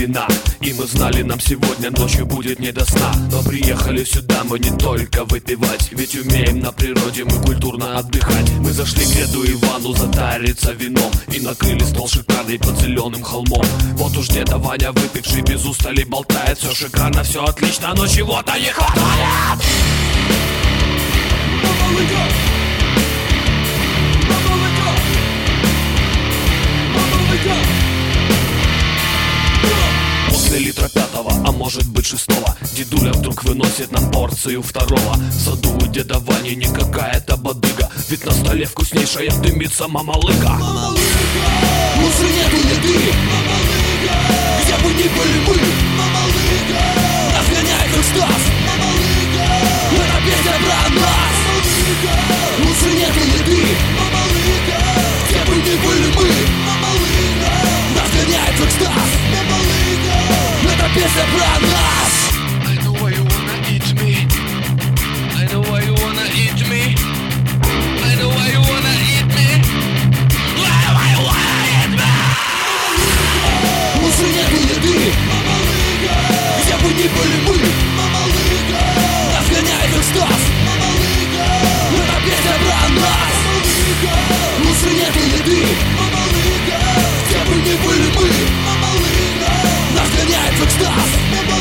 вина. И мы знали, нам сегодня ночью будет не до сна. Но приехали сюда мы не только выпивать, ведь умеем на природе мы культурно отдыхать. Мы зашли к деду Ивану затариться вином и накрыли стол шикарный под зеленым холмом. Вот уж деда Ваня, выпивший без устали, болтает. Все шикарно, все отлично, но чего-то не хватает. После литра пятого, а может быть шестого, дедуля вдруг выносит нам порцию второго. В саду у деда Вани не какая-то бодыга, ведь на столе вкуснейшая дымится мамалыга. Лучше нету еды, мамалыга. Где бы ни были мы, мамалыга. Нас гоняет экстаз, мамалыга. Это песня про нас, мамалыга. Лучше нету еды, мамалыга. Где бы ни были мы, мамалыга. Нас гоняет экстаз, мамалыга. Это песня про нас. I know why you wanna eat me. I know why you wanna eat me. I know why you wanna eat me. Why you wanna eat me? Лучше нету еды, мамалыга. Где бы ни были мы, мамалыга. Нас гоняет экстаз, мамалыга. Это песня про нас, мамалыга. Лучше нету еды, мамалыга. Где бы ни были мы, мамалыга. Нас гоняет экстаз, мамалыга.